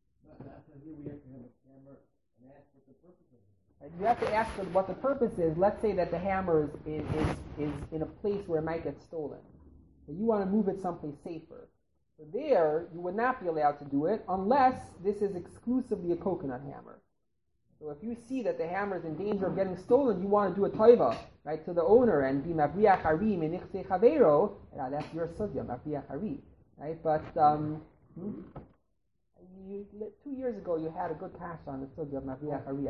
Right? You have to ask what the purpose is. Let's say that the hammer is in a place where it might get stolen. So you want to move it someplace safer. So there, you would not be allowed to do it unless this is exclusively a coconut hammer. So if you see that the hammer is in danger of getting stolen, you want to do a toiva, right, to the owner and be mavriach hari menichse chavero. That's your sugya, mavriach hari, right? But 2 years ago you had a good cash on the sugya of mavriach hari.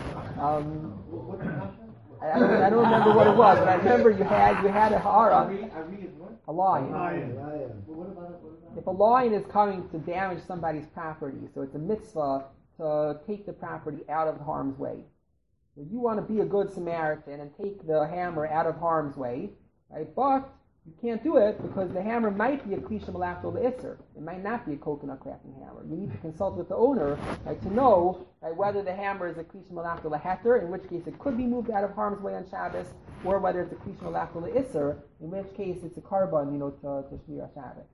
I don't remember what it was, but I remember you had a hara, a lion. If a lion is coming to damage somebody's property, so it's a mitzvah to take the property out of harm's way. So you want to be a good Samaritan and take the hammer out of harm's way, right? But you can't do it because the hammer might be a klisha malachto le'isser. It might not be a coconut cracking hammer. You need to consult with the owner, right, to know, right, whether the hammer is a klisha malachto le'heter, in which case it could be moved out of harm's way on Shabbos, or whether it's a klisha malachto le'isser, in which case it's a carbon, to shmir Shabbos.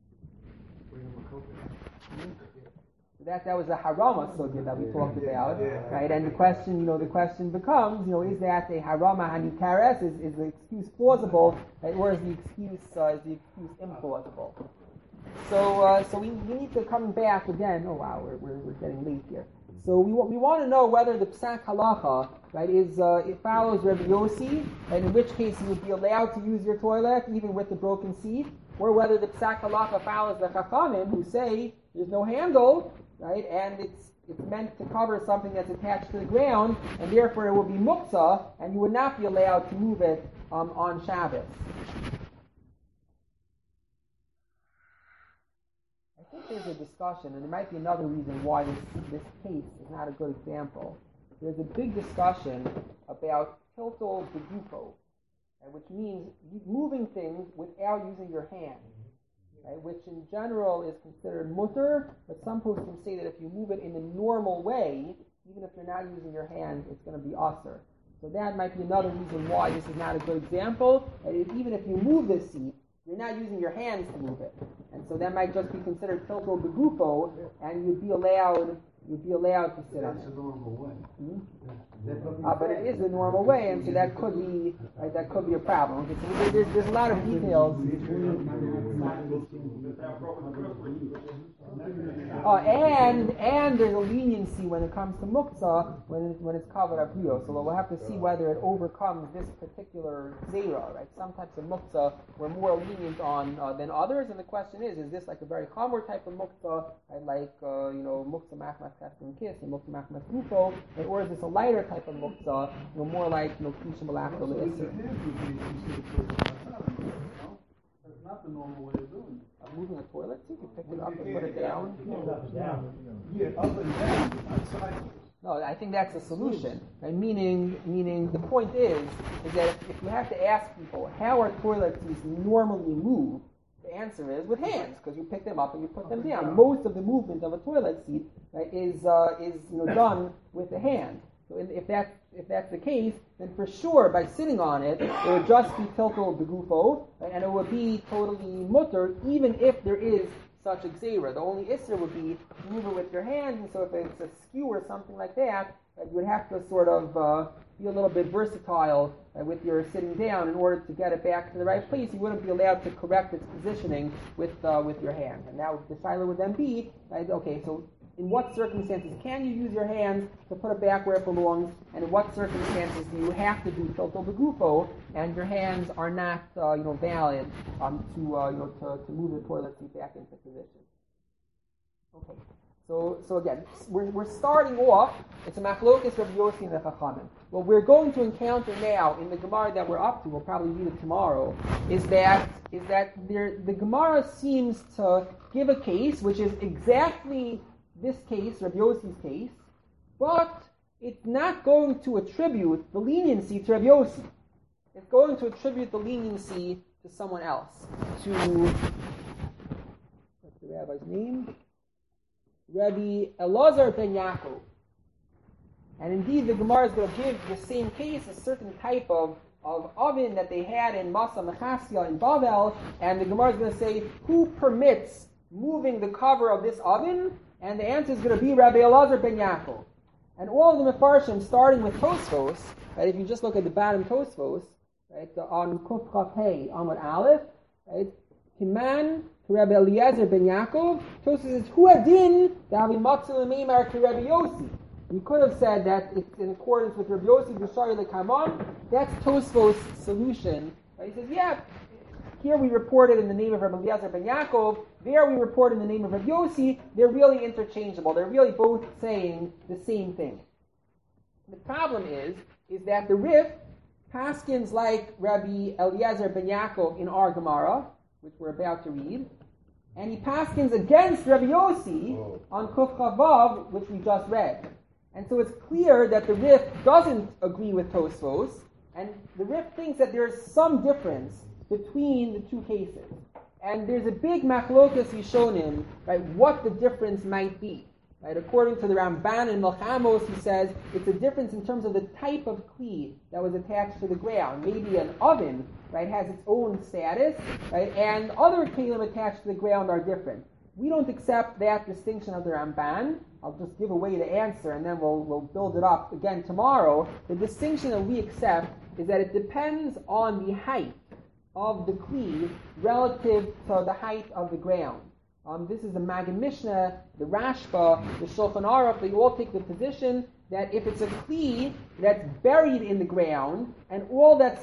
That was the harama sugya that we talked about, right? And the question becomes, is that a harama hanikares? Is the excuse plausible, right? Or is the excuse implausible? So we need to come back again. Oh wow, we're getting late here. So we want to know whether the psak halacha, right, it follows Rabbi Yossi, and in which case you would be allowed to use your toilet even with the broken seat, or whether the psak halacha follows the chachamim who say there's no handle, right, and it's meant to cover something that's attached to the ground, and therefore it will be muktzah, and you would not be allowed to move it on Shabbos. I think there's a discussion, and there might be another reason why this case is not a good example. There's a big discussion about tiltol begufo, which means moving things without using your hands. Right, which in general is considered mutter, but some poskim say that if you move it in the normal way, even if you're not using your hands, it's going to be aser. So that might be another reason why this is not a good example. Even if you move this seat, you're not using your hands to move it, and so that might just be considered tilto begufo, and you'd be allowed to sit on it. That's the normal way. But it is the normal way, and so that could be a problem. Okay, so there's a lot of details. And there's a leniency when it comes to muktzah when it's covered up here. So we'll have to see whether it overcomes this particular zera. Right? Some types of muktzah we're more lenient on than others, and the question is this like a very chomer type of muktzah, right? Like muktzah machmas kastim kiss and muktzah machmas gufo, or is this a lighter type of muktzah, more like kisha malachto le'isser? That's not the normal way of doing it. Moving a toilet seat, you pick it up and put it down. Yeah, up and down, not sideways. No, I think that's a solution. Right? Meaning the point is that if you have to ask people how are toilet seats normally moved, the answer is with hands, because you pick them up and you put them down. Most of the movement of a toilet seat, right, is done with the hand. So if that's the case, then for sure by sitting on it, it would just be tiltal begufo, and it would be totally mutter, even if there is such a gzeira. The only isser would be to move it with your hands, and so if it's a skew or something like that, you would have to sort of be a little bit versatile with your sitting down in order to get it back to the right place. You wouldn't be allowed to correct its positioning with your hand. And now the shiloh would then be, okay, so in what circumstances can you use your hands to put it back where it belongs, and in what circumstances do you have to do tilto begufo, and your hands are not valid to move the toilet seat back into position. Okay, so again, we're starting off. It's a machlokas Rabbi Yossi and the Chachamim. What we're going to encounter now in the Gemara that we're up to, we'll probably read it tomorrow, is that the Gemara seems to give a case which is exactly this case, Rabbi Yossi's case, but it's not going to attribute the leniency to Rabbi Yossi. It's going to attribute the leniency to someone else. What's the rabbi's name? Rabbi Elazar ben Yaakov. And indeed, the Gemara is going to give the same case, a certain type of oven that they had in Masa Mechasya in Bavel, and the Gemara is going to say, who permits moving the cover of this oven? And the answer is going to be Rabbi Elazar ben Yaakov. And all of the Mefarshim, starting with Tosfos, right, if you just look at the bottom Tosfos, right, on Kuf Chaf Hey, Amud Aleph, right, Kiman to Rabbi Eliezer ben Yaakov, Tosfos says, Hu adin, Davi Matzil Meimar to Rabbi Yossi. You could have said that it's in accordance with Rabbi Yossi B'Shari L'Kamon. That's Tosfos' solution. Right? He says, yeah, here we report it in the name of Rabbi Eliezer ben Yaakov. There we report in the name of Rabbi Yossi. They're really interchangeable. They're really both saying the same thing. The problem is that the Rif paskins like Rabbi Eliezer ben Yaakov in our Gemara, which we're about to read, and he paskins against Rabbi Yossi on Kuf Chavav, which we just read. And so it's clear that the Rif doesn't agree with Tosfos, and the Rif thinks that there's some difference between the two cases. And there's a big machlokas Yishonim, right, what the difference might be. Right, according to the Ramban in Milchamos, he says it's a difference in terms of the type of kli that was attached to the ground. Maybe an oven, right, has its own status, right, and other kelim attached to the ground are different. We don't accept that distinction of the Ramban. I'll just give away the answer, and then we'll build it up again tomorrow. The distinction that we accept is that it depends on the height of the kli relative to the height of the ground. This is the Maggid Mishnah, the Rashba, the Shulchan Aruch. They all take the position that if it's a kli that's buried in the ground and all that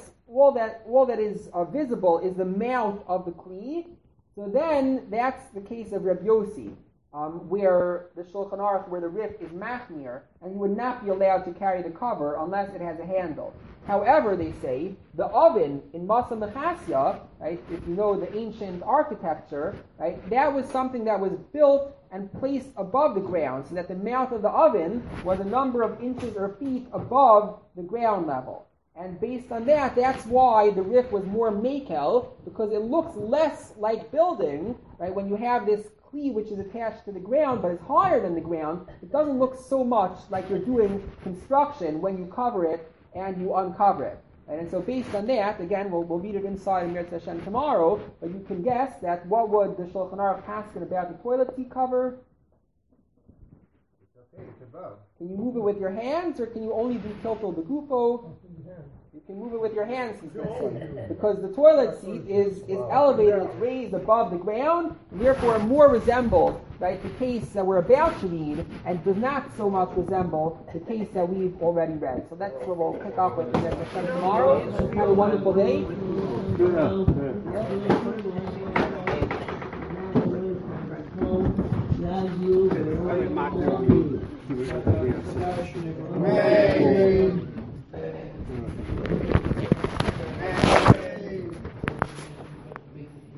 is visible is the mouth of the kli, so then that's the case of Reb Yossi, where the Shulchan Aruch, where the Rif is machmir, and you would not be allowed to carry the cover unless it has a handle. However, they say, the oven in Masa Mechasya, right, if you know the ancient architecture, right, that was something that was built and placed above the ground, so that the mouth of the oven was a number of inches or feet above the ground level. And based on that, that's why the Rif was more mekel, because it looks less like building, right, when you have this kli which is attached to the ground but is higher than the ground. It doesn't look so much like you're doing construction when you cover it and you uncover it. And so based on that, again, we'll read it inside in Mirz Hashem tomorrow, but you can guess that what would the Shulchan Aruch paskin about the toilet seat cover? It's okay, it's above. Can you move it with your hands, or can you only do tiltal begufo? You can move it with your hands, he's going to say. Because the toilet seat is elevated, it's raised above the ground, and therefore more resembles, right, the case that we're about to read, and does not so much resemble the case that we've already read. So that's what we'll pick up with tomorrow. Have a wonderful day. Amen.